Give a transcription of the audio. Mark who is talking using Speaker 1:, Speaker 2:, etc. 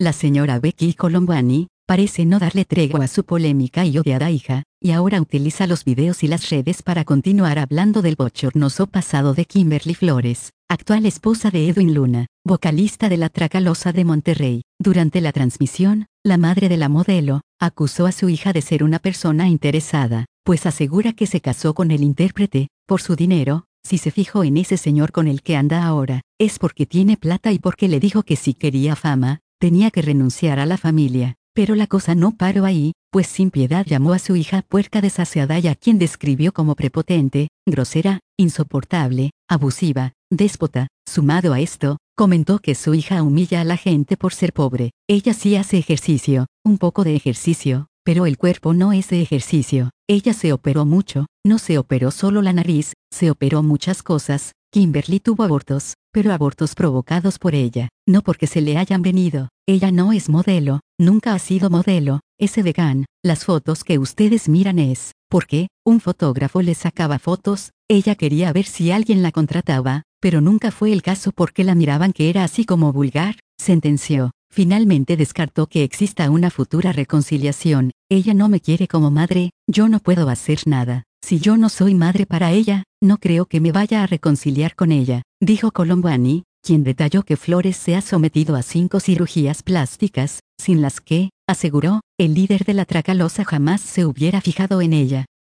Speaker 1: La señora Becky Colombani parece no darle tregua a su polémica y odiada hija, y ahora utiliza los videos y las redes para continuar hablando del bochornoso pasado de Kimberly Flores, actual esposa de Edwin Luna, vocalista de La Tracalosa de Monterrey. Durante la transmisión, la madre de la modelo acusó a su hija de ser una persona interesada, pues asegura que se casó con el intérprete por su dinero. Si se fijó en ese señor con el que anda ahora, es porque tiene plata y porque le dijo que si quería fama, tenía que renunciar a la familia. Pero la cosa no paró ahí, pues sin piedad llamó a su hija puerca desasiada y a quien describió como prepotente, grosera, insoportable, abusiva, déspota. Sumado a esto, comentó que su hija humilla a la gente por ser pobre. Ella sí hace ejercicio, un poco de ejercicio, pero el cuerpo no es de ejercicio. Ella se operó mucho, no se operó solo la nariz, se operó muchas cosas. Kimberly tuvo abortos, pero abortos provocados por ella, no porque se le hayan venido. Ella no es modelo, nunca ha sido modelo, es vegan. Las fotos que ustedes miran es, porque un fotógrafo le sacaba fotos, ella quería ver si alguien la contrataba, pero nunca fue el caso porque la miraban que era así como vulgar, sentenció. Finalmente descartó que exista una futura reconciliación. Ella no me quiere como madre, yo no puedo hacer nada. Si yo no soy madre para ella, no creo que me vaya a reconciliar con ella, dijo Colombani, quien detalló que Flores se ha sometido a 5 cirugías plásticas, sin las que, aseguró, el líder de La Tracalosa jamás se hubiera fijado en ella.